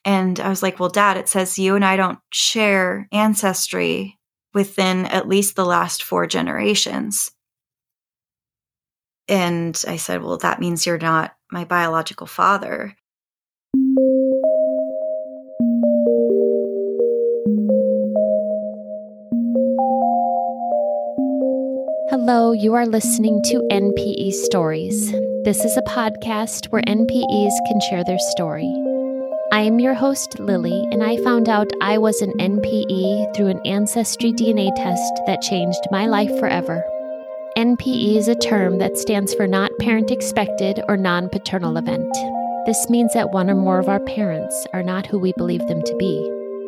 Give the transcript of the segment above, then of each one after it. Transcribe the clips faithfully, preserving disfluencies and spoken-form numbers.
And I was like, well, Dad, it says you and I don't share ancestry within at least the last four generations. And I said, well, that means you're not my biological father. Hello, you are listening to N P E Stories. This is a podcast where N P Es can share their story. I am your host, Lily, and I found out I was an N P E through an Ancestry D N A test that changed my life forever. N P E is a term that stands for Not Parent Expected or Non-Paternal Event. This means that one or more of our parents are not who we believe them to be.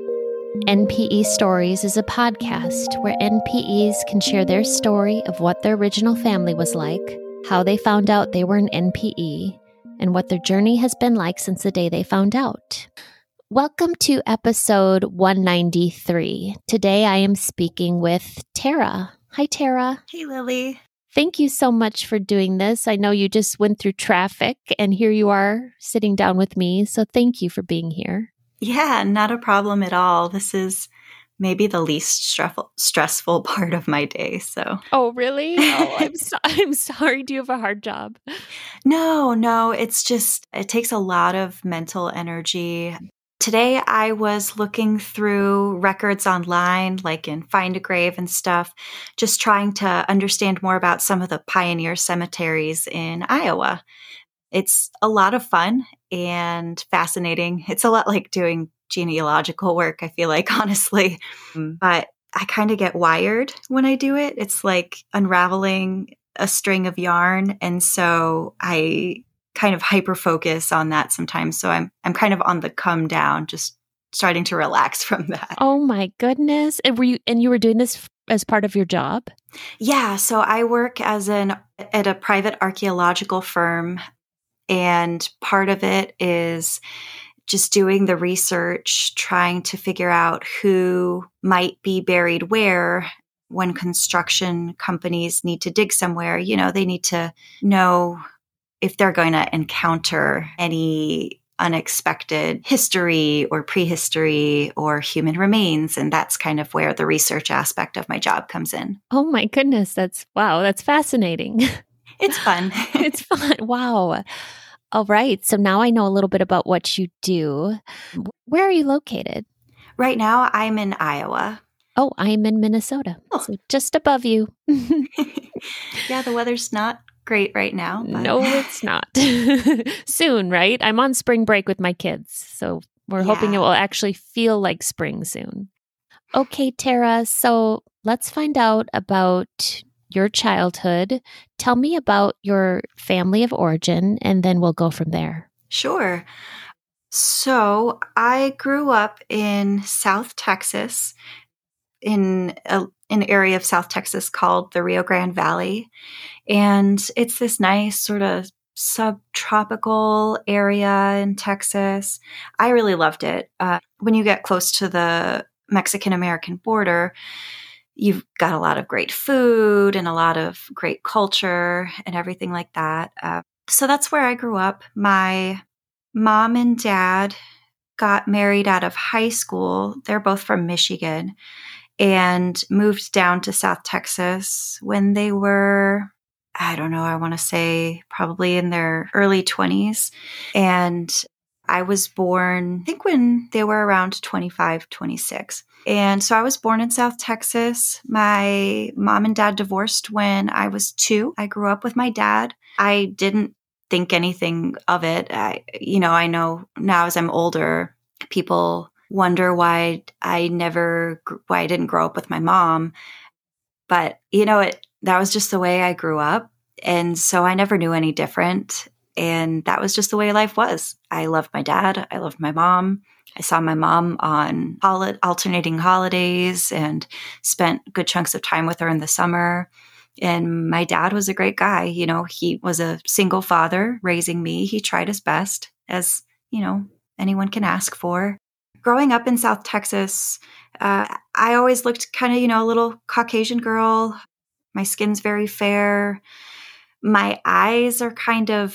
N P E Stories is a podcast where N P Es can share their story of what their original family was like, how they found out they were an N P E, and what their journey has been like since the day they found out. Welcome to episode one ninety-three. Today I am speaking with Tara. Hi, Tara. Hey, Lily. Thank you so much for doing this. I know you just went through traffic, and here you are sitting down with me, so thank you for being here. Yeah, not a problem at all. This is maybe the least stressful stressful part of my day. So. Oh, really? Oh, I'm so- I'm sorry. Do you have a hard job? No, no. It's just it takes a lot of mental energy. Today, I was looking through records online, like in Find a Grave and stuff, just trying to understand more about some of the pioneer cemeteries in Iowa. It's a lot of fun and fascinating. It's a lot like doing genealogical work, I feel like, honestly. But I kind of get wired when I do it. It's like unraveling a string of yarn. And so I kind of hyper focus on that sometimes. So I'm I'm kind of on the come down, just starting to relax from that. Oh my goodness. And were you and you were doing this as part of your job? Yeah. So I work as an at a private archaeological firm. And part of it is just doing the research, trying to figure out who might be buried where. When construction companies need to dig somewhere, you know, they need to know if they're going to encounter any unexpected history or prehistory or human remains. And that's kind of where the research aspect of my job comes in. Oh my goodness. That's wow. That's fascinating. It's fun. It's fun. Wow. All right. So now I know a little bit about what you do. Where are you located? Right now, I'm in Iowa. Oh, I'm in Minnesota. Oh. So just above you. Yeah, the weather's not great right now. But. No, it's not. Soon, right? I'm on spring break with my kids. So we're Yeah. hoping it will actually feel like spring soon. Okay, Tara. So let's find out about your childhood. Tell me about your family of origin, and then we'll go from there. Sure. So I grew up in South Texas, in a, an area of South Texas called the Rio Grande Valley. And it's this nice sort of subtropical area in Texas. I really loved it. Uh, when you get close to the Mexican-American border, you've got a lot of great food and a lot of great culture and everything like that. Uh, so that's where I grew up. My mom and dad got married out of high school. They're both from Michigan and moved down to South Texas when they were, I don't know, I want to say probably in their early twenties. And I was born, I think when they were around twenty-five, twenty-six. And so I was born in South Texas. My mom and dad divorced when I was two. I grew up with my dad. I didn't think anything of it. I, you know, I know now as I'm older, people wonder why I never, why I didn't grow up with my mom. But, you know, it that was just the way I grew up. And so I never knew any different. And that was just the way life was. I loved my dad. I loved my mom. I saw my mom on hol- alternating holidays and spent good chunks of time with her in the summer. And my dad was a great guy. You know, he was a single father raising me. He tried his best, as, you know, anyone can ask for. Growing up in South Texas, uh, I always looked kind of, you know, a little Caucasian girl. My skin's very fair. My eyes are kind of,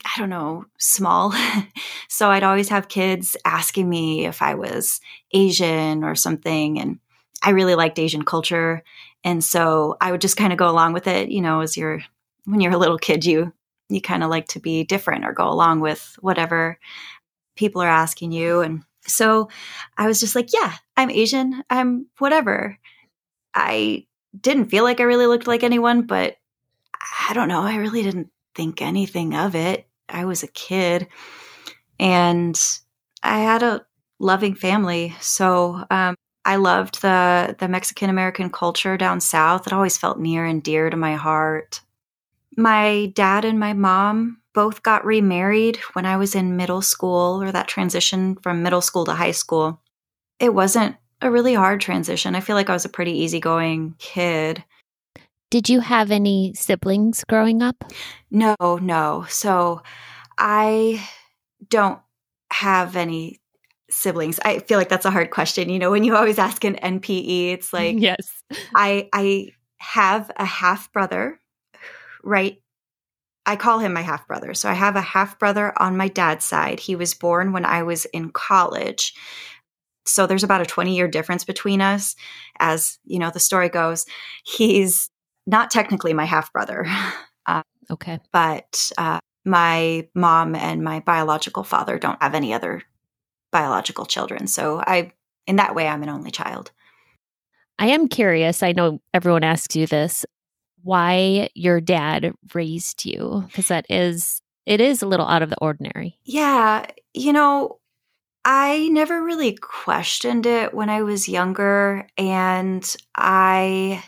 I don't know, small. So I'd always have kids asking me if I was Asian or something. And I really liked Asian culture. And so I would just kind of go along with it. You know, as you're, when you're a little kid, you, you kind of like to be different or go along with whatever people are asking you. And so I was just like, yeah, I'm Asian. I'm whatever. I didn't feel like I really looked like anyone, but I don't know. I really didn't think anything of it. I was a kid and I had a loving family. So um, I loved the, the Mexican American culture down south. It always felt near and dear to my heart. My dad and my mom both got remarried when I was in middle school, or that transition from middle school to high school. It wasn't a really hard transition. I feel like I was a pretty easygoing kid. Did you have any siblings growing up? No, no. So I don't have any siblings. I feel like that's a hard question. You know, when you always ask an N P E, it's like, yes, I I have a half brother, right? I call him my half brother. So I have a half brother on my dad's side. He was born when I was in college. So there's about a twenty year difference between us. As you know, the story goes, he's not technically my half brother. Uh, okay. But uh, my mom and my biological father don't have any other biological children. So I, in that way, I'm an only child. I am curious. I know everyone asks you this, why your dad raised you, because that is, it is a little out of the ordinary. Yeah. You know, I never really questioned it when I was younger. And I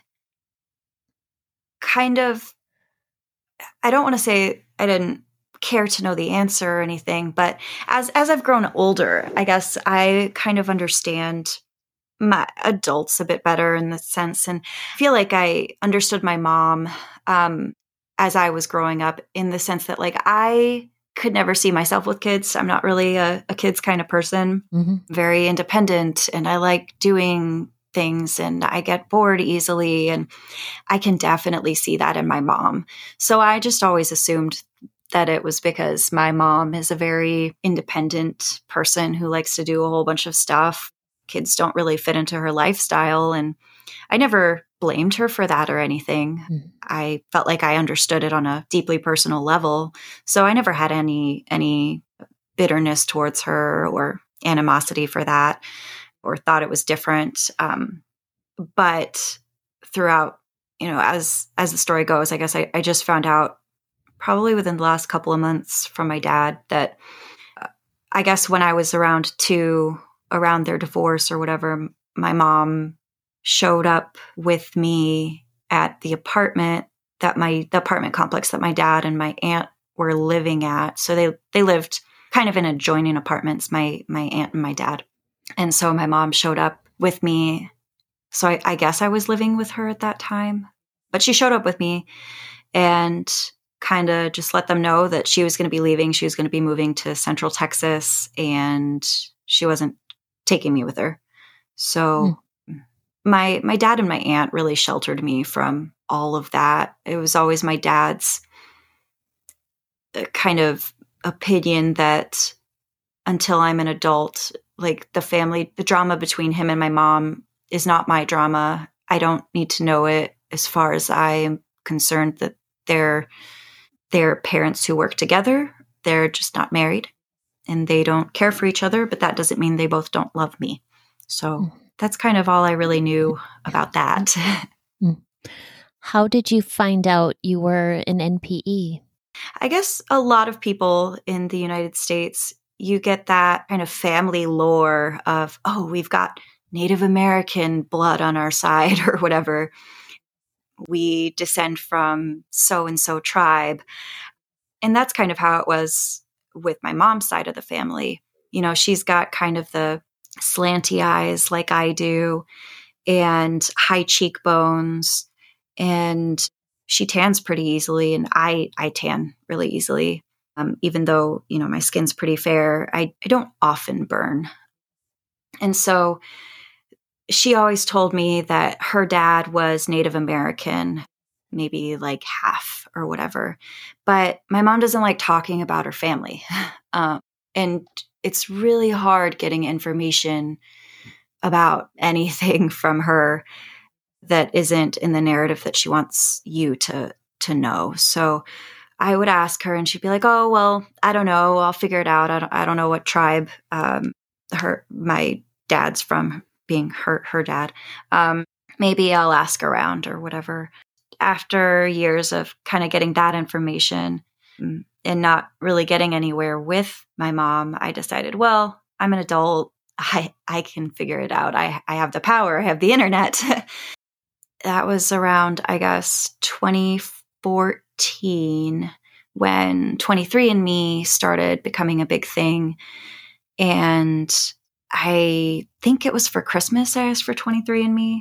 kind of, I don't want to say I didn't care to know the answer or anything, but as as I've grown older, I guess I kind of understand my adults a bit better in the sense, and feel like I understood my mom um, as I was growing up, in the sense that like I could never see myself with kids. I'm not really a, a kids kind of person, mm-hmm. Very independent, and I like doing things, and I get bored easily, and I can definitely see that in my mom. So I just always assumed that it was because my mom is a very independent person who likes to do a whole bunch of stuff. Kids don't really fit into her lifestyle, and I never blamed her for that or anything. Mm. I felt like I understood it on a deeply personal level, so I never had any any bitterness towards her or animosity for that, or thought it was different. Um, but throughout, you know, as as the story goes, I guess I, I just found out probably within the last couple of months from my dad that uh, I guess when I was around two, around their divorce or whatever, my mom showed up with me at the apartment that my, the apartment complex that my dad and my aunt were living at. So they, they lived kind of in adjoining apartments, my, my aunt and my dad. And so my mom showed up with me. So I, I guess I was living with her at that time, but she showed up with me and kind of just let them know that she was going to be leaving. She was going to be moving to Central Texas, and she wasn't taking me with her. So mm. my my dad and my aunt really sheltered me from all of that. It was always my dad's kind of opinion that until I'm an adult, like the family, the drama between him and my mom is not my drama. I don't need to know it. As far as I am concerned, that they're they're parents who work together. They're just not married, and they don't care for each other, but that doesn't mean they both don't love me. So that's kind of all I really knew about that. How did you find out you were an N P E? I guess a lot of people in the United States, you get that kind of family lore of, oh, we've got Native American blood on our side or whatever. We descend from so-and-so tribe. And that's kind of how it was with my mom's side of the family. You know, she's got kind of the slanty eyes like I do, and high cheekbones, and she tans pretty easily, and I, I tan really easily. Um, even though, you know, my skin's pretty fair, I, I don't often burn. And so she always told me that her dad was Native American. maybe like half or whatever. But my mom doesn't like talking about her family. Um, and it's really hard getting information about anything from her that isn't in the narrative that she wants you to to know. So I would ask her and she'd be like, oh, well, I don't know. I'll figure it out. I don't, I don't know what tribe um, her my dad's from, being her, her dad. Um, maybe I'll ask around or whatever. After years of kind of getting that information and not really getting anywhere with my mom, I decided, well, I'm an adult. I, I can figure it out. I, I have the power. I have the internet. That was around, I guess, twenty fourteen when twenty-three and me started becoming a big thing. And I think it was for Christmas I asked for twenty-three and me.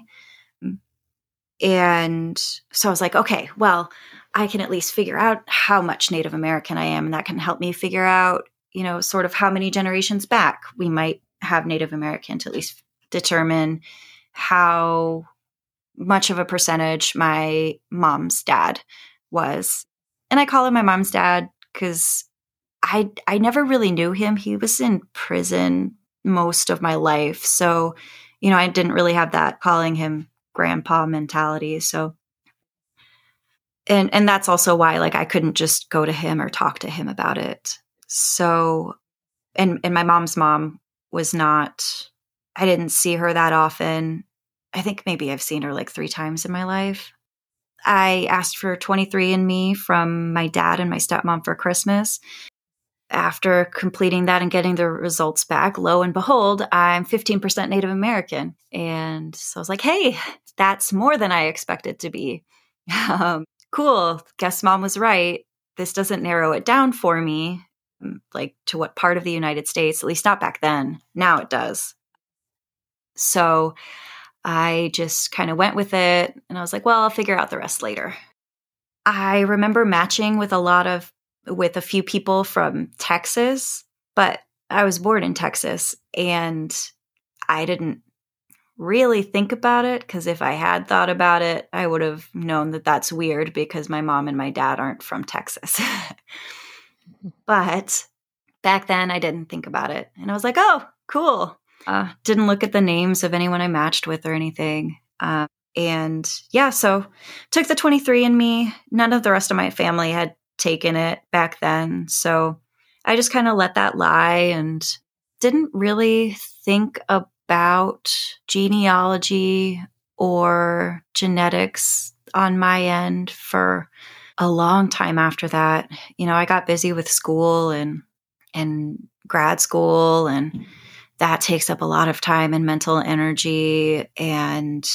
And so I was like, okay, well, I can at least figure out how much Native American I am. And that can help me figure out, you know, sort of how many generations back we might have Native American, to at least determine how much of a percentage my mom's dad was. And I call him my mom's dad because I I never really knew him. He was in prison most of my life. So, you know, I didn't really have that calling him grandpa mentality. So, and and that's also why, like, I couldn't just go to him or talk to him about it. So, and and my mom's mom was not, I didn't see her that often. I think maybe I've seen her like three times in my life. I asked for twenty-three and me from my dad and my stepmom for Christmas. After completing that and getting the results back, lo and behold, I'm fifteen percent Native American. And so I was like, hey, that's more than I expected to be. Um, cool. Guess mom was right. This doesn't narrow it down for me, like to what part of the United States, at least not back then. Now it does. So I just kind of went with it and I was like, well, I'll figure out the rest later. I remember matching with a lot of, with a few people from Texas, but I was born in Texas and I didn't really think about it because if I had thought about it, I would have known that that's weird because my mom and my dad aren't from Texas. But back then I didn't think about it. And I was like, oh, cool. Uh, didn't look at the names of anyone I matched with or anything. Uh, and yeah, so took the twenty-three and me. None of the rest of my family had taken it back then. So I just kind of let that lie and didn't really think about genealogy or genetics on my end for a long time after that. You know, I got busy with school and and grad school, and that takes up a lot of time and mental energy. And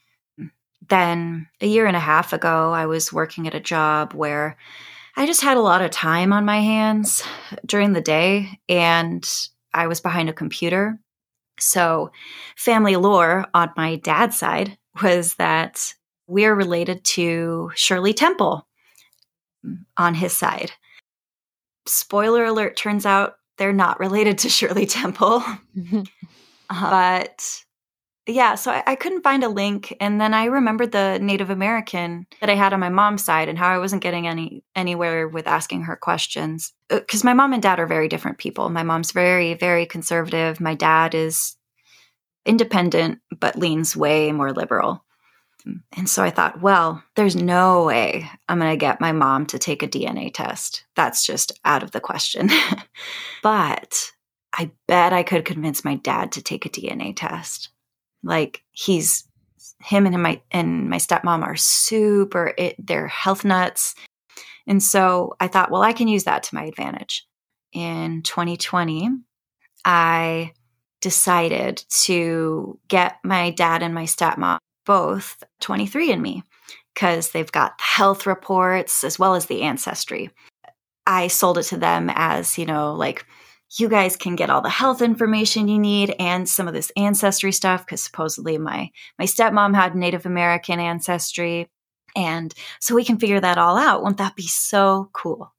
then a year and a half ago, I was working at a job where I just had a lot of time on my hands during the day, and I was behind a computer. So family lore on my dad's side was that we're related to Shirley Temple on his side. Spoiler alert, turns out they're not related to Shirley Temple. uh, but yeah, so I, I couldn't find a link. And then I remembered the Native American that I had on my mom's side and how I wasn't getting any anywhere with asking her questions. Because my mom and dad are very different people. My mom's very, very conservative. My dad is independent, but leans way more liberal. And so I thought, well, there's no way I'm going to get my mom to take a D N A test. That's just out of the question. But I bet I could convince my dad to take a D N A test. Like he's, him and my and my stepmom are super, it, they're health nuts. And so I thought, well, I can use that to my advantage. In twenty twenty, I decided to get my dad and my stepmom both twenty-three and me because they've got health reports as well as the ancestry. I sold it to them as, you know, like, you guys can get all the health information you need and some of this ancestry stuff because supposedly my my stepmom had Native American ancestry. And so we can figure that all out. Won't that be so cool?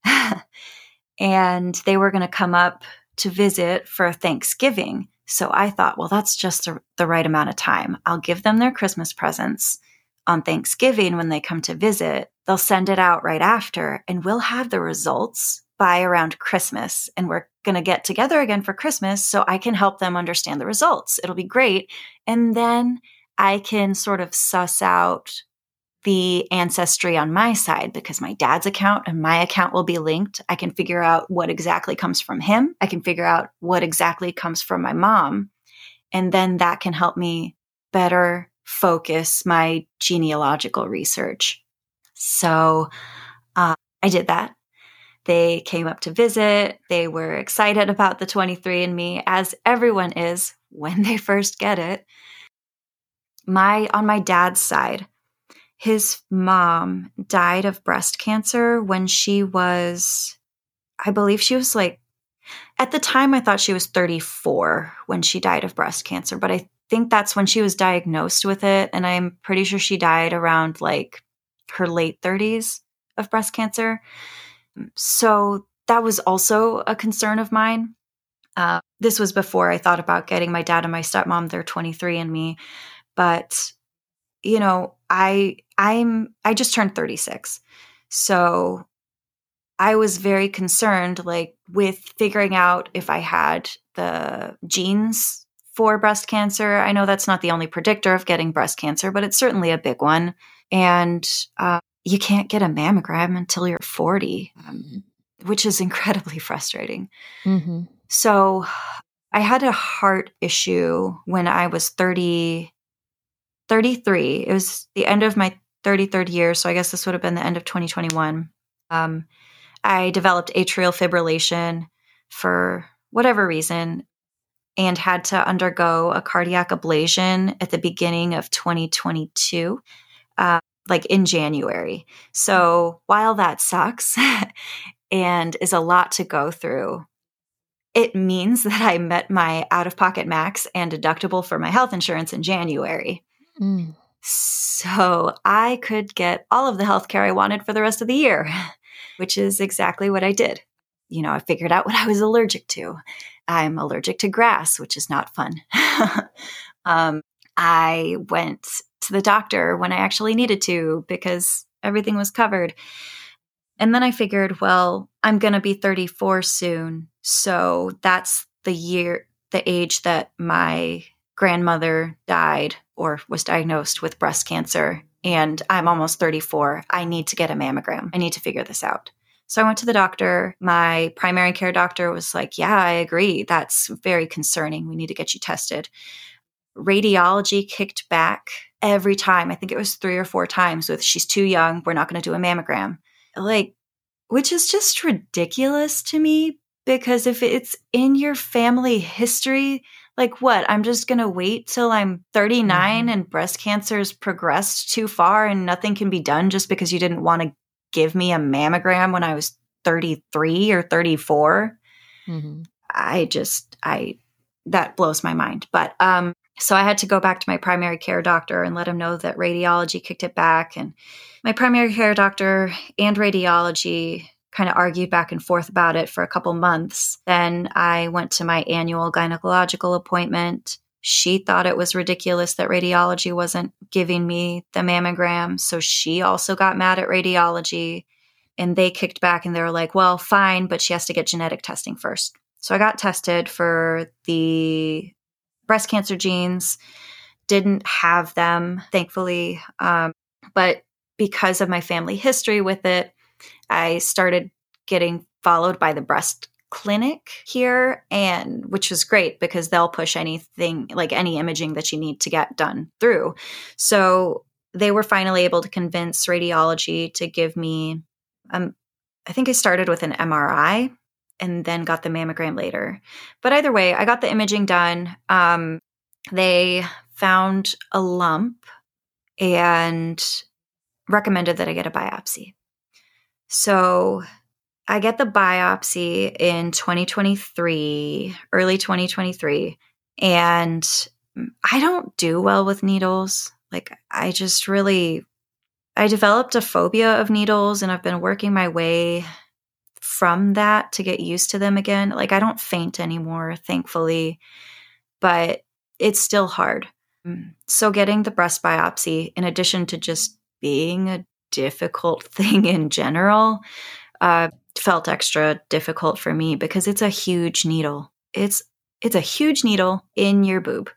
And they were going to come up to visit for Thanksgiving. So I thought, well, that's just the, the right amount of time. I'll give them their Christmas presents on Thanksgiving when they come to visit, they'll send it out right after, and we'll have the results by around Christmas. And we're going to get together again for Christmas so I can help them understand the results. It'll be great. And then I can sort of suss out the ancestry on my side, because my dad's account and my account will be linked. I can figure out what exactly comes from him. I can figure out what exactly comes from my mom. And then that can help me better focus my genealogical research. So uh, I did that. They came up to visit. They were excited about the twenty-three and me, as everyone is when they first get it. My on my dad's side, his mom died of breast cancer when she was, I believe she was like, at the time I thought she was thirty-four when she died of breast cancer, but I think that's when she was diagnosed with it. And I'm pretty sure she died around like her late thirties of breast cancer. So that was also a concern of mine. Uh, this was before I thought about getting my dad and my stepmom their twenty-three and me. But, you know, I, I'm, I just turned thirty-six. So I was very concerned, like, with figuring out if I had the genes for breast cancer. I know that's not the only predictor of getting breast cancer, but it's certainly a big one. And uh, you can't get a mammogram until you're forty, um, which is incredibly frustrating. Mm-hmm. So I had a heart issue when I was thirty, thirty-three. It was the end of my thirty-third year. So I guess this would have been the end of twenty twenty-one. Um, I developed atrial fibrillation for whatever reason and had to undergo a cardiac ablation at the beginning of twenty twenty-two, uh, like in January. So while that sucks and is a lot to go through, it means that I met my out-of-pocket max and deductible for my health insurance in January. Mm. So I could get all of the healthcare I wanted for the rest of the year, which is exactly what I did. You know, I figured out what I was allergic to. I'm allergic to grass, which is not fun. um, I went to the doctor when I actually needed to because everything was covered. And then I figured, well, I'm going to be thirty-four soon. So that's the year, the age that my grandmother died or was diagnosed with breast cancer. And I'm almost thirty-four. I need to get a mammogram. I need to figure this out. So I went to the doctor. My primary care doctor was like, yeah, I agree. That's very concerning. We need to get you tested. Radiology kicked back every time. I think it was three or four times with, she's too young. We're not going to do a mammogram. Like, which is just ridiculous to me, because if it's in your family history, like what? I'm just going to wait till I'm thirty-nine mm-hmm. and breast cancer's progressed too far and nothing can be done just because you didn't want to give me a mammogram when I was thirty-three or thirty-four. Mm-hmm. I just, I, that blows my mind. But, um, so I had to go back to my primary care doctor and let him know that radiology kicked it back. And my primary care doctor and radiology kind of argued back and forth about it for a couple months. Then I went to my annual gynecological appointment. She thought it was ridiculous that radiology wasn't giving me the mammogram. So she also got mad at radiology and they kicked back and they were like, well, fine, but she has to get genetic testing first. So I got tested for the breast cancer genes, didn't have them, thankfully. Um, but because of my family history with it, I started getting followed by the breast clinic here, and which was great because they'll push anything, like any imaging that you need to get done through. So they were finally able to convince radiology to give me, um, I think I started with an M R I and then got the mammogram later. But either way, I got the imaging done. Um, they found a lump and recommended that I get a biopsy. So I get the biopsy in twenty twenty-three, early twenty twenty-three, and I don't do well with needles. Like, I just really, I developed a phobia of needles, and I've been working my way from that to get used to them again. Like, I don't faint anymore, thankfully, but it's still hard. So getting the breast biopsy, in addition to just being a difficult thing in general, uh, felt extra difficult for me because it's a huge needle. It's it's a huge needle in your boob,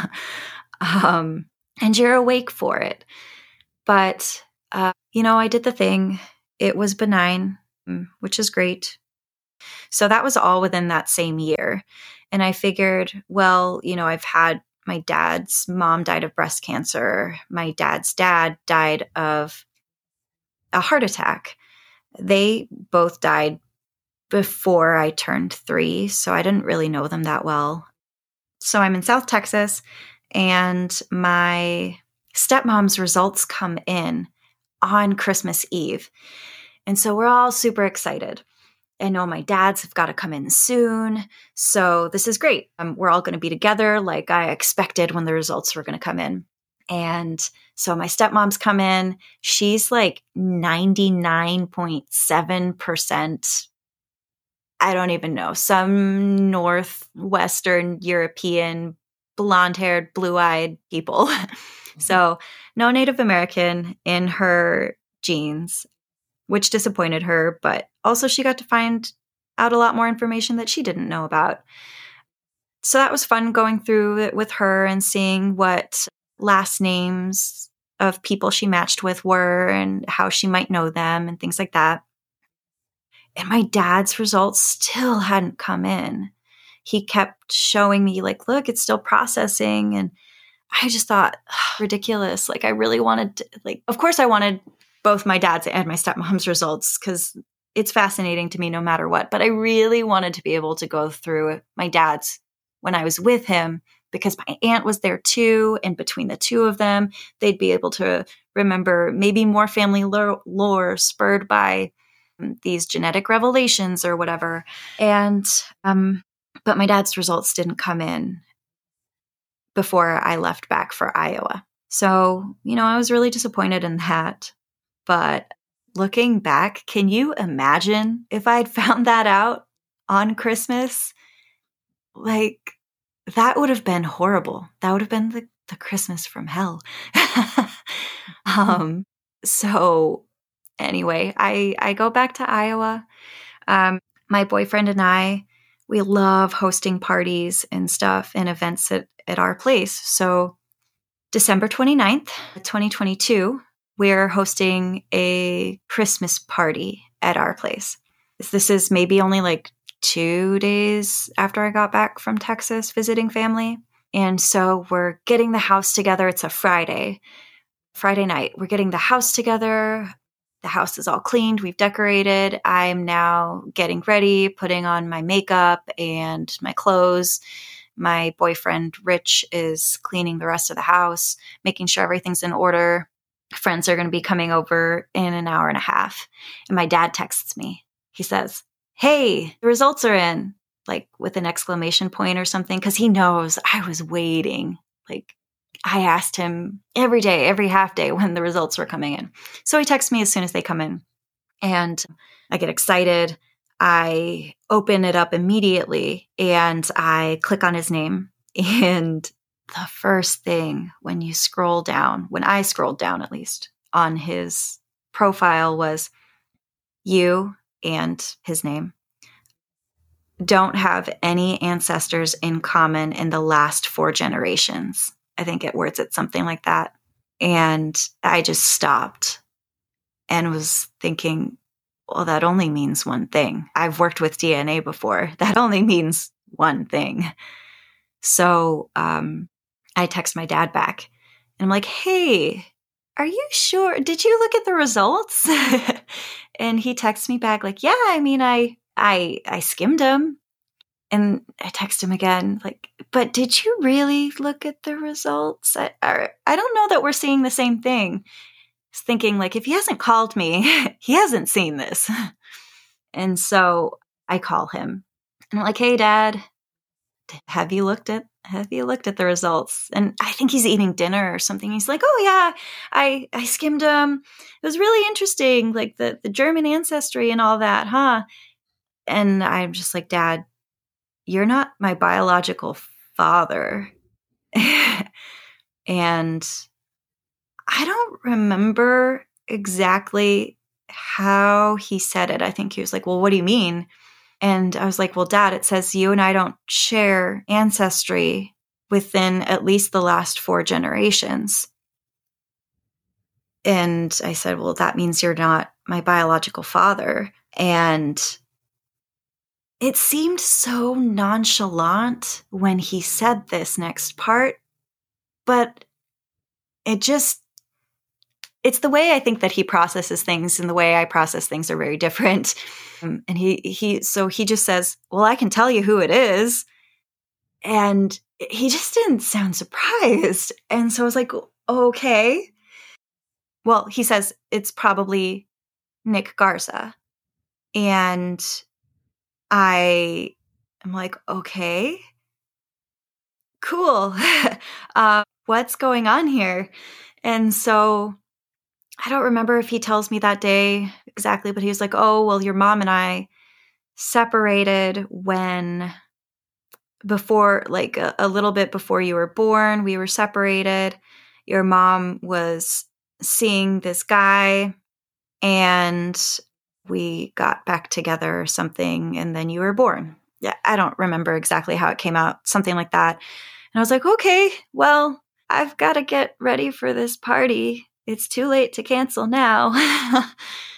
um, and you're awake for it. But uh, you know, I did the thing. It was benign, which is great. So that was all within that same year. And I figured, well, you know, I've had my dad's mom died of breast cancer. My dad's dad died of a heart attack. They both died before I turned three, so I didn't really know them that well. So I'm in South Texas, and my stepmom's results come in on Christmas Eve. And so we're all super excited. I know my dad's have got to come in soon. So this is great. Um, we're all going to be together like I expected when the results were going to come in. And so my stepmom's come in. She's like ninety-nine point seven percent. I don't even know, some Northwestern European, blonde-haired, blue-eyed people. So no Native American in her genes, which disappointed her, but also she got to find out a lot more information that she didn't know about. So that was fun going through it with her and seeing what last names of people she matched with were and how she might know them and things like that. And my dad's results still hadn't come in. He kept showing me like, look, it's still processing. And I just thought, ridiculous. Like I really wanted to, like, of course I wanted both my dad's and my stepmom's results because it's fascinating to me no matter what. But I really wanted to be able to go through my dad's when I was with him because my aunt was there too. And between the two of them, they'd be able to remember maybe more family lore, lore spurred by these genetic revelations or whatever. And, um, but my dad's results didn't come in before I left back for Iowa. So, you know, I was really disappointed in that. But looking back, can you imagine if I'd found that out on Christmas? Like, that would have been horrible. That would have been the, the Christmas from hell. um, so anyway, I, I go back to Iowa. Um, my boyfriend and I, we love hosting parties and stuff and events at, at our place. So December twenty-ninth, twenty twenty-two, we're hosting a Christmas party at our place. This is maybe only like two days after I got back from Texas visiting family. And so we're getting the house together. It's a Friday, Friday night. We're getting the house together. The house is all cleaned. We've decorated. I'm now getting ready, putting on my makeup and my clothes. My boyfriend, Rich, is cleaning the rest of the house, making sure everything's in order. Friends are going to be coming over in an hour and a half. And my dad texts me. He says, hey, the results are in, like with an exclamation point or something, because he knows I was waiting. Like I asked him every day, every half day when the results were coming in. So he texts me as soon as they come in. And I get excited. I open it up immediately and I click on his name. And the first thing when you scroll down, when I scrolled down at least on his profile was you and his name don't have any ancestors in common in the last four generations. I think it words it something like that. And I just stopped and was thinking, well, that only means one thing. I've worked with D N A before. That only means one thing. So um, I text my dad back and I'm like, hey, are you sure? Did you look at the results? And he texts me back like, yeah, I mean, I, I, I skimmed them. And I text him again, like, but did you really look at the results? I, I, I don't know that we're seeing the same thing. Thinking like, if he hasn't called me, he hasn't seen this. And so I call him and I'm like, hey, Dad, have you looked at, have you looked at the results? And I think he's eating dinner or something. He's like, oh yeah, I, I skimmed them. It was really interesting. Like the, the German ancestry and all that, huh? And I'm just like, Dad, you're not my biological father. And I don't remember exactly how he said it. I think he was like, well, what do you mean? And I was like, well, Dad, it says you and I don't share ancestry within at least the last four generations. And I said, well, that means you're not my biological father. And it seemed so nonchalant when he said this next part, but it just, it's the way I think that he processes things, and the way I process things are very different. Um, and he, he, so he just says, well, I can tell you who it is. And he just didn't sound surprised. And so I was like, okay. Well, he says it's probably Nick Garza. And I am like, okay, cool. uh, what's going on here? And so I don't remember if he tells me that day exactly, but he was like, oh, well, your mom and I separated when before, like a, a little bit before you were born, we were separated. Your mom was seeing this guy and we got back together or something, and then you were born. Yeah, I don't remember exactly how it came out, something like that. And I was like, okay, well, I've got to get ready for this party. It's too late to cancel now.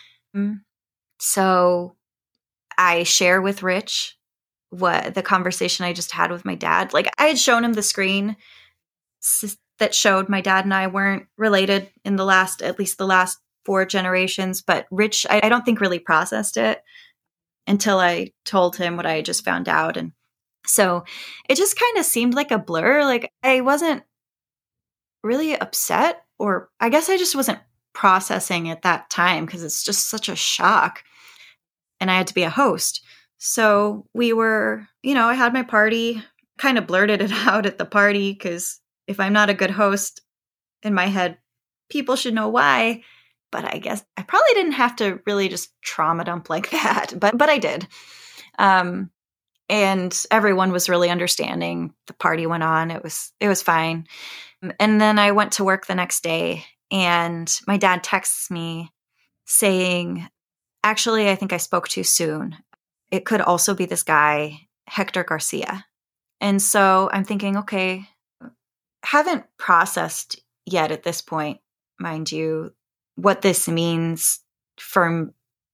So I share with Rich what the conversation I just had with my dad. Like, I had shown him the screen that showed my dad and I weren't related in the last, at least the last four generations. But Rich, I, I don't think really processed it until I told him what I had just found out. And so it just kind of seemed like a blur. Like, I wasn't really upset, or I guess I just wasn't processing at that time because it's just such a shock. And I had to be a host. So we were, you know, I had my party, kind of blurted it out at the party because if I'm not a good host in my head, people should know why. But I guess I probably didn't have to really just trauma dump like that, but but I did. Um, and everyone was really understanding. The party went on. It was it was fine. And then I went to work the next day, and my dad texts me saying, actually, I think I spoke too soon. It could also be this guy, Hector Garcia. And so I'm thinking, okay, haven't processed yet at this point, mind you, what this means for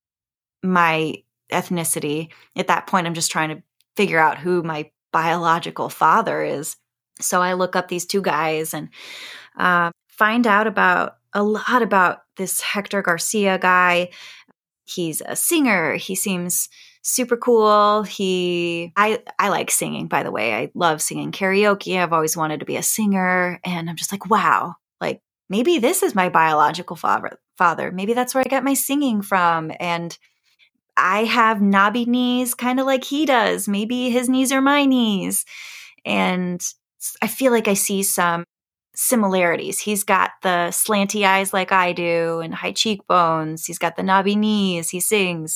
my ethnicity. At that point, I'm just trying to figure out who my biological father is. So I look up these two guys and uh, find out about a lot about this Hector Garcia guy. He's a singer. He seems super cool. He, I, I like singing, by the way. I love singing karaoke. I've always wanted to be a singer. And I'm just like, wow, like maybe this is my biological father. Father. Maybe that's where I get my singing from. And I have knobby knees, kind of like he does. Maybe his knees are my knees. And I feel like I see some similarities. He's got the slanty eyes like I do and high cheekbones. He's got the knobby knees. He sings.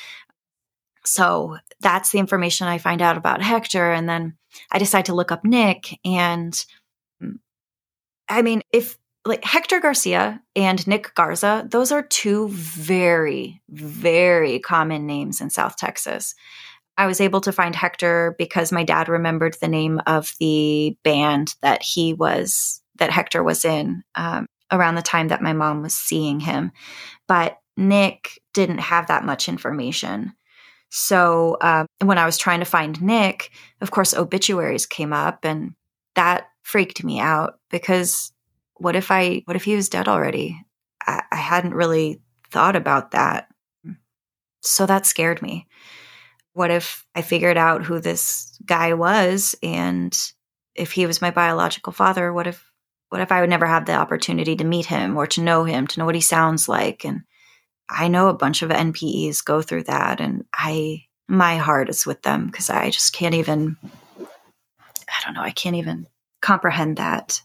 So that's the information I find out about Hector. And then I decide to look up Nick. And I mean, if like Hector Garcia and Nick Garza, those are two very, very common names in South Texas. I was able to find Hector because my dad remembered the name of the band that he was, that Hector was in um, around the time that my mom was seeing him. But Nick didn't have that much information. So um, when I was trying to find Nick, of course, obituaries came up, and that freaked me out because what if I, what if he was dead already? I, I hadn't really thought about that. So that scared me. What if I figured out who this guy was, and if he was my biological father, what if, what if I would never have the opportunity to meet him or to know him, to know what he sounds like? And I know a bunch of N P Es go through that, and I, my heart is with them because I just can't even, I don't know, I can't even comprehend that.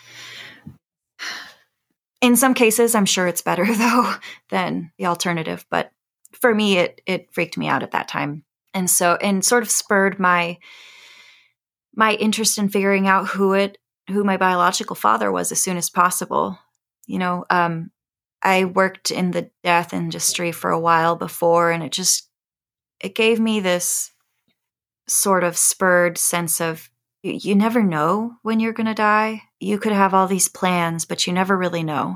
In some cases, I'm sure it's better though than the alternative, but for me, it it freaked me out at that time. And so, and sort of spurred my, my interest in figuring out who it who my biological father was as soon as possible. You know, um, I worked in the death industry for a while before, and it just, it gave me this sort of spurred sense of, you, you never know when you're going to die. You could have all these plans, but you never really know.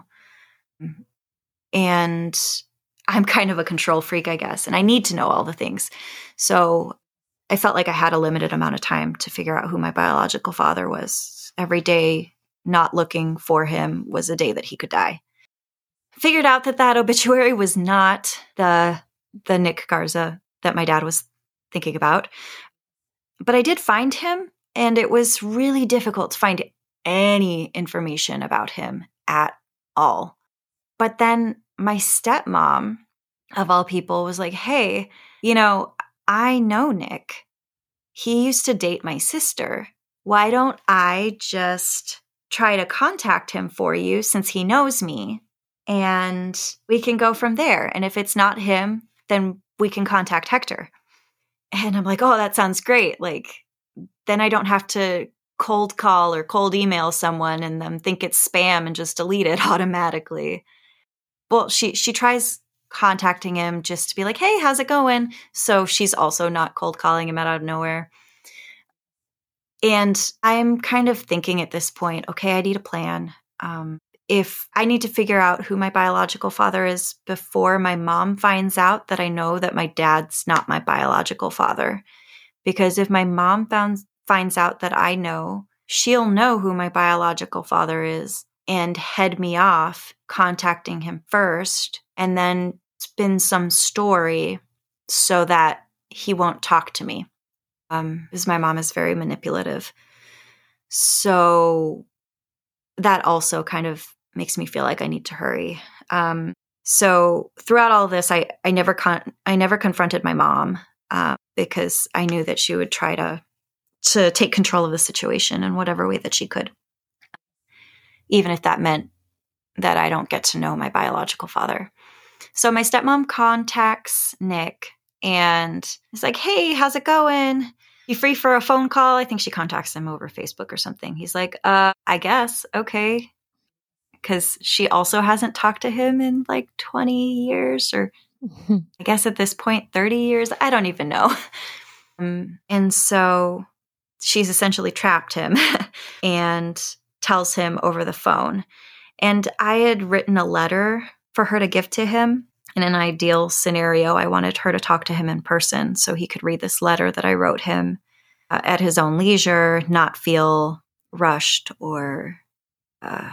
And I'm kind of a control freak, I guess, and I need to know all the things. So I felt like I had a limited amount of time to figure out who my biological father was. Every day not looking for him was a day that he could die. Figured out that that obituary was not the the Nick Garza that my dad was thinking about. But I did find him, and it was really difficult to find any information about him at all. But then my stepmom, of all people, was like, hey, you know, I know Nick. He used to date my sister. Why don't I just try to contact him for you since he knows me? And we can go from there. And if it's not him, then we can contact Hector. And I'm like, oh, that sounds great. Like, then I don't have to cold call or cold email someone and them think it's spam and just delete it automatically. Well, she she tries contacting him just to be like, hey, how's it going? So she's also not cold calling him out of nowhere. And I'm kind of thinking at this point, okay, I need a plan. Um, if I need to figure out who my biological father is before my mom finds out that I know that my dad's not my biological father. Because if my mom found, finds out that I know, she'll know who my biological father is and head me off contacting him first and then spin some story so that he won't talk to me. Um, because my mom is very manipulative. So that also kind of makes me feel like I need to hurry. Um, so throughout all this, I, I never con- I never confronted my mom uh, because I knew that she would try to to take control of the situation in whatever way that she could, even if that meant that I don't get to know my biological father. So my stepmom contacts Nick and is like, hey, how's it going? You free for a phone call? I think she contacts him over Facebook or something. He's like, uh, I guess. Okay. Because she also hasn't talked to him in like twenty years, or I guess at this point, thirty years. I don't even know. Um, and so she's essentially trapped him and tells him over the phone. And I had written a letter for her to give to him. In an ideal scenario, I wanted her to talk to him in person so he could read this letter that I wrote him uh, at his own leisure, not feel rushed or uh,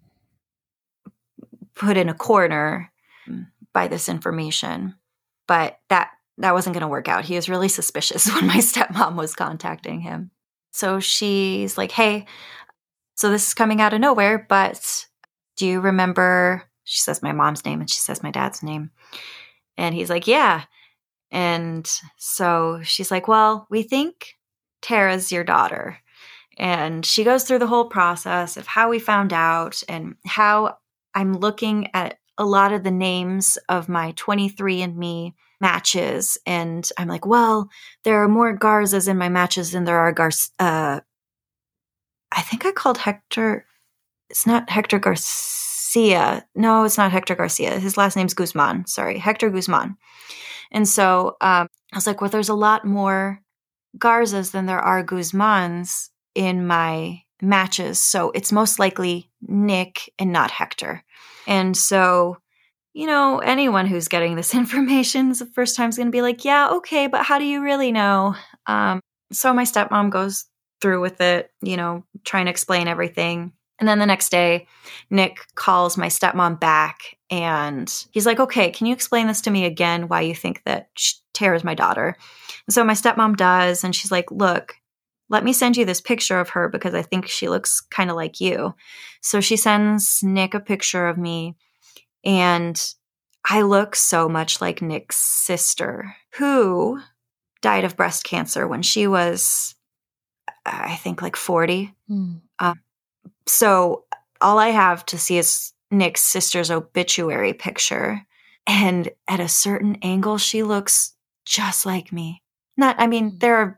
put in a corner by this information. But that that wasn't going to work out. He was really suspicious when my stepmom was contacting him. So she's like, hey, so this is coming out of nowhere, but do you remember, she says my mom's name and she says my dad's name. And he's like, yeah. And so she's like, well, we think Tara's your daughter. And she goes through the whole process of how we found out and how I'm looking at a lot of the names of my twenty-three and me matches. And I'm like, well, there are more Garzas in my matches than there are Garcia. Uh, I think I called Hector. It's not Hector Garcia. No, it's not Hector Garcia. His last name's Guzman. Sorry, Hector Guzman. And so um, I was like, well, there's a lot more Garzas than there are Guzmans in my matches. So it's most likely Nick and not Hector. And so, you know, anyone who's getting this information the first time is going to be like, yeah, okay, but how do you really know? Um, so my stepmom goes through with it, you know, trying to explain everything. And then the next day, Nick calls my stepmom back and he's like, okay, can you explain this to me again, why you think that Tara's my daughter? And so my stepmom does, and she's like, look, let me send you this picture of her because I think she looks kind of like you. So she sends Nick a picture of me, and I look so much like Nick's sister, who died of breast cancer when she was, I think, like forty. Mm. Um, so all I have to see is Nick's sister's obituary picture. And at a certain angle, she looks just like me. Not, I mean, there are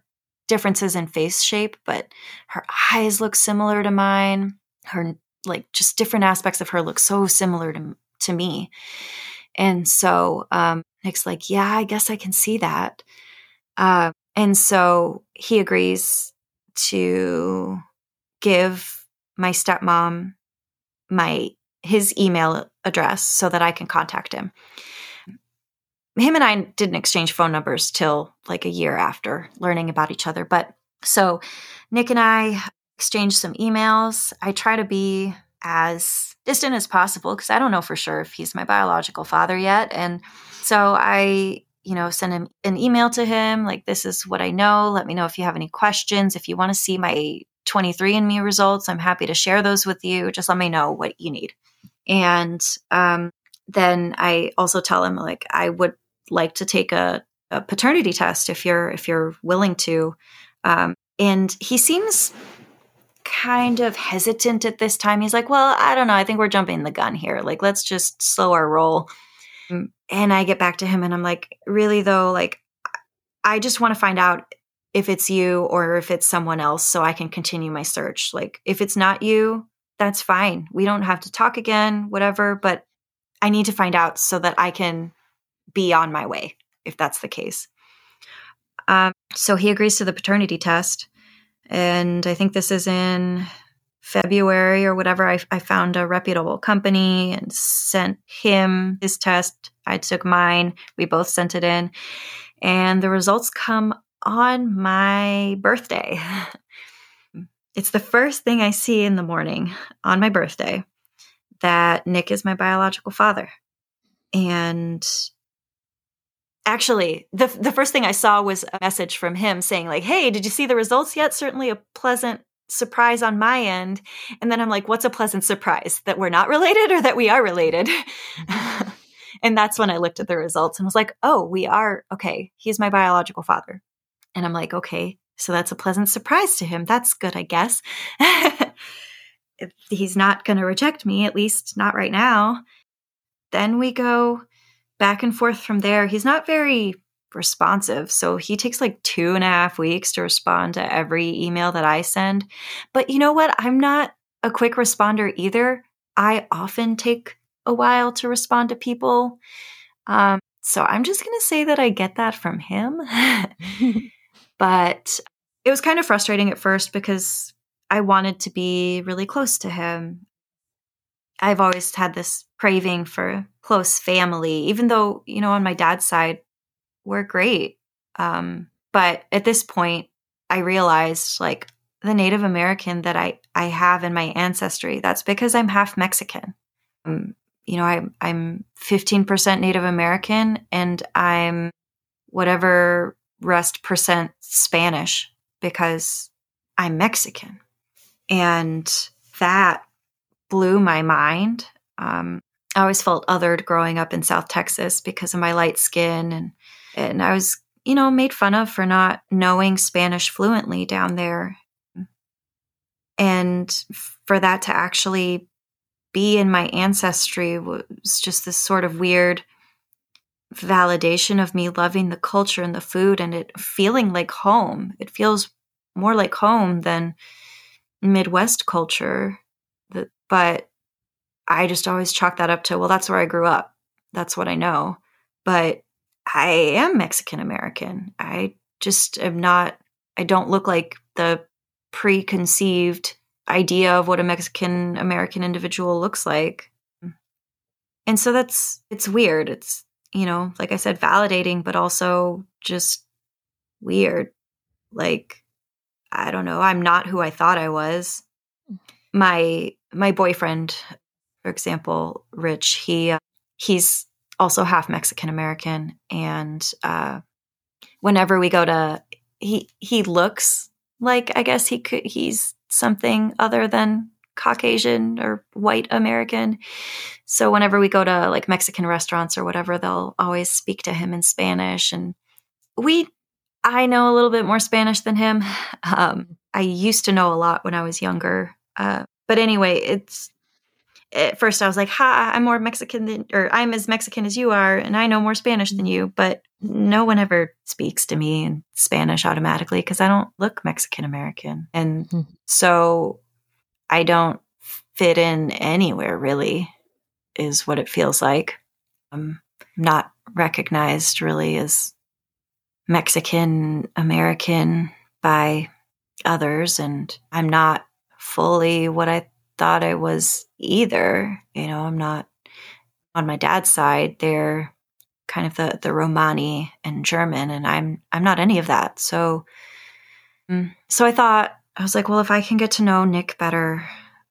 differences in face shape, but her eyes look similar to mine. Her, like, just different aspects of her look so similar to, to me. And so um, Nick's like, yeah, I guess I can see that. Uh, and so he agrees to give my stepmom my his email address so that I can contact him. Him and I didn't exchange phone numbers till like a year after learning about each other. But so Nick and I exchanged some emails. I try to be as distant as possible because I don't know for sure if he's my biological father yet. And so I, you know, send him an email to him, like, this is what I know. Let me know if you have any questions. If you want to see my twenty-three and me results, I'm happy to share those with you. Just let me know what you need. And um, then I also tell him, like, I would like to take a, a paternity test if you're if you're willing to. Um, and he seems kind of hesitant at this time. He's like, well, I don't know. I think we're jumping the gun here. Like, let's just slow our roll. And I get back to him and I'm like, really though, like, I just want to find out if it's you or if it's someone else so I can continue my search. Like, if it's not you, that's fine. We don't have to talk again, whatever, but I need to find out so that I can be on my way, if that's the case. Um, so he agrees to the paternity test. And I think this is in February or whatever. I, I found a reputable company and sent him his test. I took mine. We both sent it in. And the results come on my birthday. It's the first thing I see in the morning on my birthday that Nick is my biological father. And actually, the the first thing I saw was a message from him saying, like, hey, did you see the results yet? Certainly a pleasant surprise on my end. And then I'm like, what's a pleasant surprise? That we're not related or that we are related? And that's when I looked at the results and was like, oh, we are, okay, he's my biological father. And I'm like, okay, so that's a pleasant surprise to him. That's good, I guess. He's not going to reject me, at least not right now. Then we go back and forth from there. He's not very responsive. So he takes like two and a half weeks to respond to every email that I send. But you know what? I'm not a quick responder either. I often take a while to respond to people. Um, so I'm just going to say that I get that from him. But it was kind of frustrating at first because I wanted to be really close to him. I've always had this craving for close family, even though, you know, on my dad's side, we're great. Um, but at this point, I realized, like, the Native American that I, I have in my ancestry, that's because I'm half Mexican. Um, you know, I, I'm fifteen percent Native American and I'm whatever rest percent Spanish because I'm Mexican. And that blew my mind. Um, I always felt othered growing up in South Texas because of my light skin. And, and I was, you know, made fun of for not knowing Spanish fluently down there. And for that to actually be in my ancestry was just this sort of weird validation of me loving the culture and the food and it feeling like home. It feels more like home than Midwest culture. But I just always chalk that up to, well, that's where I grew up. That's what I know. But I am Mexican American. I just am not, I don't look like the preconceived idea of what a Mexican American individual looks like. And so that's, it's weird. It's, you know, like I said, validating, but also just weird. Like, I don't know. I'm not who I thought I was. My, my boyfriend, for example, Rich, he, uh, he's also half Mexican American. And, uh, whenever we go to, he, he looks like, I guess he could, he's something other than Caucasian or white American. So whenever we go to like Mexican restaurants or whatever, they'll always speak to him in Spanish. And we, I know a little bit more Spanish than him. Um, I used to know a lot when I was younger. Uh, but anyway, it's, at first I was like, ha, I'm more Mexican than, or I'm as Mexican as you are, and I know more Spanish than you. But no one ever speaks to me in Spanish automatically because I don't look Mexican American. And mm-hmm. so I don't fit in anywhere, really, is what it feels like. I'm not recognized really as Mexican American by others, and I'm not fully what I thought I was either. You know, I'm not on my dad's side. They're kind of the, the Romani and German, and I'm I'm not any of that. So, so I thought, I was like, well, if I can get to know Nick better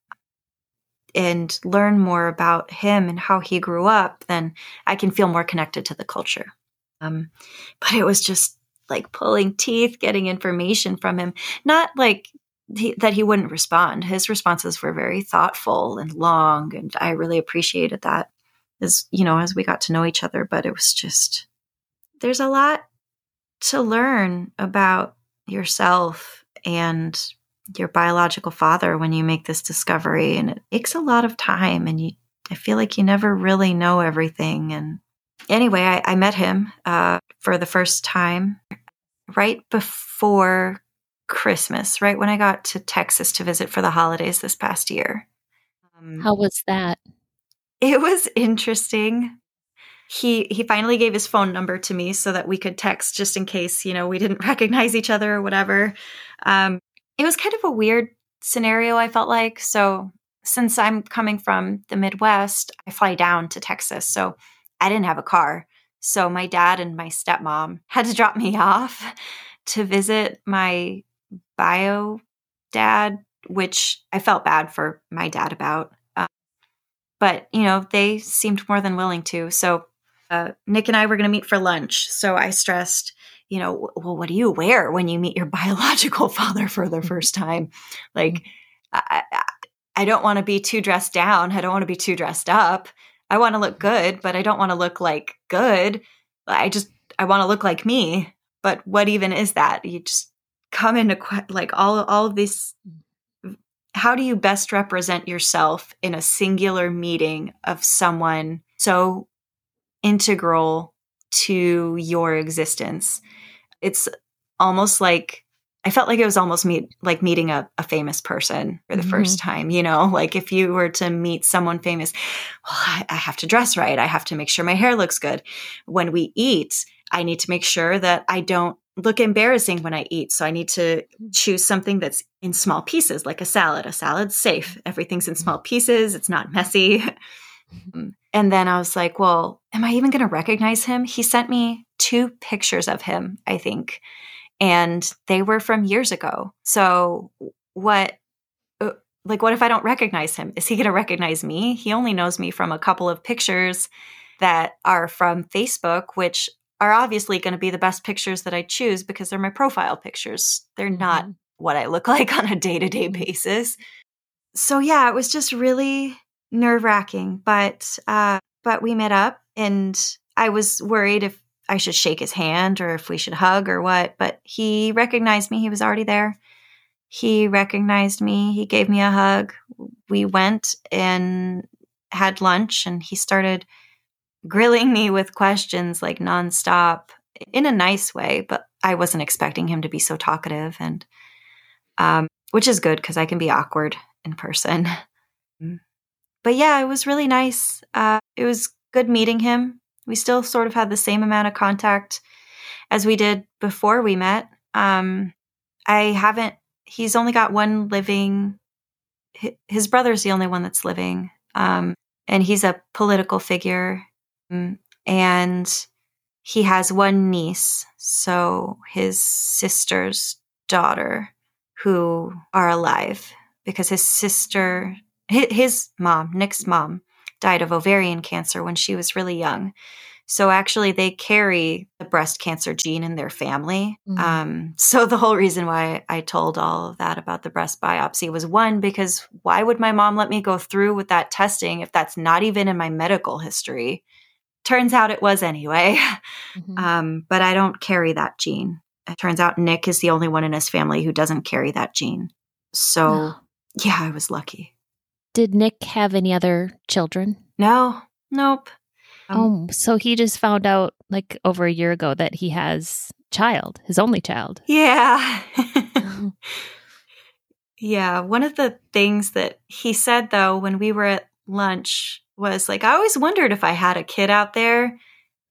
and learn more about him and how he grew up, then I can feel more connected to the culture. Um, but it was just like pulling teeth, getting information from him. Not like he, that he wouldn't respond. His responses were very thoughtful and long, and I really appreciated that as, you know, as we got to know each other. But it was just, there's a lot to learn about yourself and your biological father when you make this discovery, and it takes a lot of time, and you, I feel like you never really know everything. And anyway, I, I met him uh, for the first time right before Christmas, right when I got to Texas to visit for the holidays this past year. Um, How was that? It was interesting. He he finally gave his phone number to me so that we could text just in case, you know, we didn't recognize each other or whatever. Um, it was kind of a weird scenario, I felt like. So since I'm coming from the Midwest, I fly down to Texas. So I didn't have a car. So my dad and my stepmom had to drop me off to visit my bio dad, which I felt bad for my dad about. Um, but, you know, they seemed more than willing to. So uh, Nick and I were going to meet for lunch. So I stressed, you know, well, what do you wear when you meet your biological father for the first time? Like, I, I, I don't want to be too dressed down. I don't want to be too dressed up. I want to look good, but I don't want to look like good. I just, I want to look like me. But what even is that? You just come into like all, all of this. How do you best represent yourself in a singular meeting of someone so integral to your existence? It's almost like, I felt like it was almost meet, like meeting a, a famous person for the mm-hmm. first time, you know, like if you were to meet someone famous, well, I, I have to dress right. I have to make sure my hair looks good. When we eat, I need to make sure that I don't look embarrassing when I eat. So I need to choose something that's in small pieces, like a salad. A salad's safe. Everything's in small pieces. It's not messy. And then I was like, well, am I even going to recognize him? He sent me two pictures of him, I think. And they were from years ago. So what, like, what if I don't recognize him? Is he going to recognize me? He only knows me from a couple of pictures that are from Facebook, which are obviously going to be the best pictures that I choose because they're my profile pictures. They're mm-hmm. not what I look like on a day-to-day basis. So yeah, it was just really nerve-wracking. But, uh, but we met up, and I was worried if I should shake his hand or if we should hug or what, but he recognized me. He was already there. He recognized me. He gave me a hug. We went and had lunch, and he started grilling me with questions like nonstop in a nice way, but I wasn't expecting him to be so talkative, and um, which is good because I can be awkward in person. But yeah, it was really nice. Uh, it was good meeting him. We still sort of had the same amount of contact as we did before we met. Um, I haven't, he's only got one living, his brother's the only one that's living. Um, and he's a political figure. And he has one niece, so his sister's daughter, who are alive because his sister, his mom, Nick's mom, died of ovarian cancer when she was really young. So actually they carry the breast cancer gene in their family. Mm-hmm. Um, so the whole reason why I told all of that about the breast biopsy was, one, because why would my mom let me go through with that testing if that's not even in my medical history? Turns out it was anyway. Mm-hmm. Um, but I don't carry that gene. It turns out Nick is the only one in his family who doesn't carry that gene. So yeah, I was lucky. Did Nick have any other children? No, nope. Um, oh, so he just found out like over a year ago that he has a child, his only child. Yeah. Yeah. One of the things that he said, though, when we were at lunch was like, I always wondered if I had a kid out there,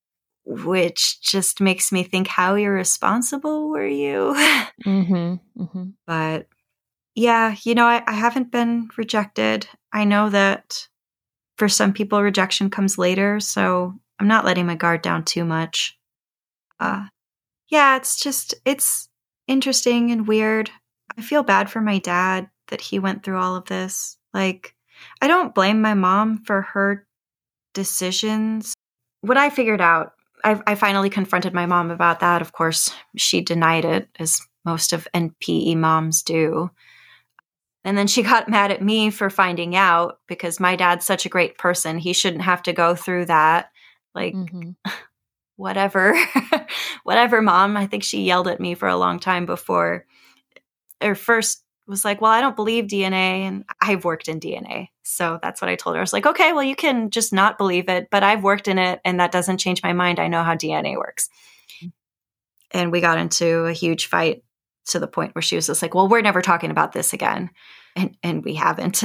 which just makes me think, how irresponsible were you? Mm-hmm, mm-hmm. But yeah, you know, I, I haven't been rejected. I know that for some people, rejection comes later, so I'm not letting my guard down too much. Uh, yeah, it's just, it's interesting and weird. I feel bad for my dad that he went through all of this. Like, I don't blame my mom for her decisions. What I figured out, I, I finally confronted my mom about that. Of course, she denied it, as most of N P E moms do. And then she got mad at me for finding out because my dad's such a great person. He shouldn't have to go through that. Like, mm-hmm. whatever, whatever, Mom. I think she yelled at me for a long time before. Or first was like, well, I don't believe D N A. And I've worked in D N A. So that's what I told her. I was like, okay, well, you can just not believe it, but I've worked in it and that doesn't change my mind. I know how D N A works. And we got into a huge fight to the point where she was just like, well, we're never talking about this again. And and we haven't,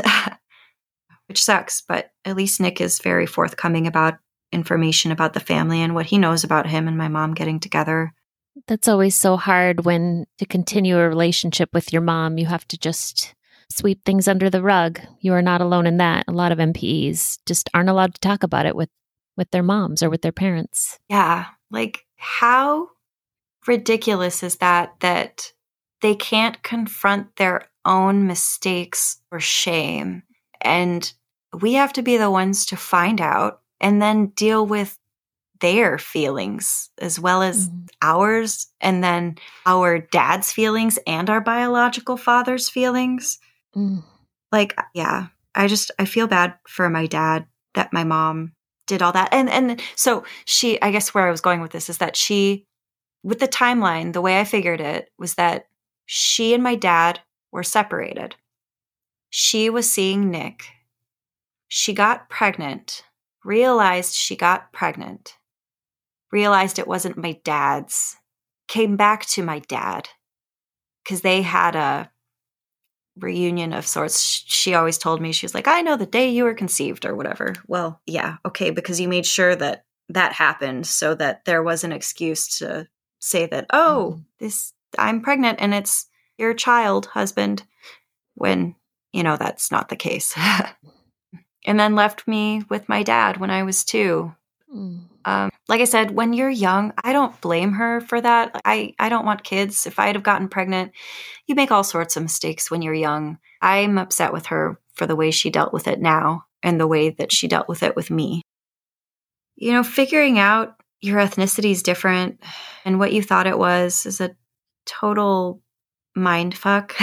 which sucks. But at least Nick is very forthcoming about information about the family and what he knows about him and my mom getting together. That's always so hard when to continue a relationship with your mom, you have to just sweep things under the rug. You are not alone in that. A lot of N P Es just aren't allowed to talk about it with, with their moms or with their parents. Yeah. Like, how ridiculous is that, that they can't confront their own mistakes or shame. And we have to be the ones to find out and then deal with their feelings as well as mm. ours, and then our dad's feelings and our biological father's feelings. Mm. Like, yeah, I just, I feel bad for my dad that my mom did all that. And, and so she, I guess where I was going with this is that she, with the timeline, the way I figured it was that she and my dad were separated. She was seeing Nick. She got pregnant, realized she got pregnant, realized it wasn't my dad's, came back to my dad because they had a reunion of sorts. She always told me, she was like, I know the day you were conceived or whatever. Well, yeah, okay, because you made sure that that happened so that there was an excuse to say that, oh, this, I'm pregnant and it's your child, husband, when, you know, that's not the case. And then left me with my dad when I was two. Mm. Um, like I said, when you're young, I don't blame her for that. I, I don't want kids. If I'd have gotten pregnant, you make all sorts of mistakes when you're young. I'm upset with her for the way she dealt with it now and the way that she dealt with it with me. You know, figuring out your ethnicity is different and what you thought it was is a total mind fuck.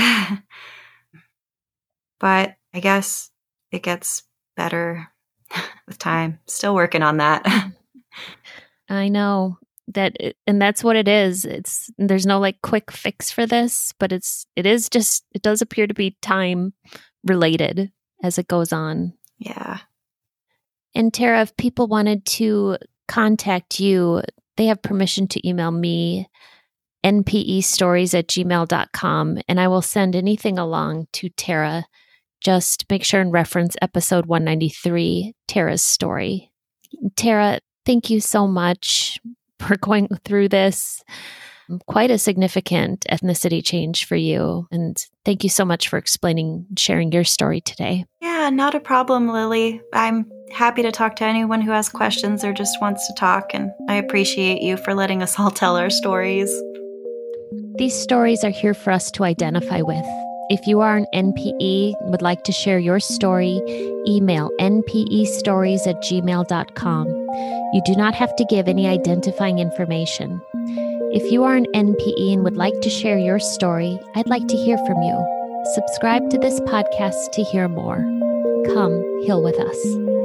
But I guess it gets better with time. Still working on that. I know that, it, and that's what it is. It's, there's no like quick fix for this, but it's, it is just, it does appear to be time related as it goes on. Yeah. And Tara, if people wanted to contact you, they have permission to email me, N P E stories at gmail dot com, and I will send anything along to Tara. Just make sure and reference episode one ninety-three, Tara's story. Tara, thank you so much for going through this. Quite a significant ethnicity change for you. And thank you so much for explaining, sharing your story today. Yeah, not a problem, Lily. I'm happy to talk to anyone who has questions or just wants to talk. And I appreciate you for letting us all tell our stories. These stories are here for us to identify with. If you are an N P E and would like to share your story, email N P E stories at gmail dot com. You do not have to give any identifying information. If you are an N P E and would like to share your story, I'd like to hear from you. Subscribe to this podcast to hear more. Come heal with us.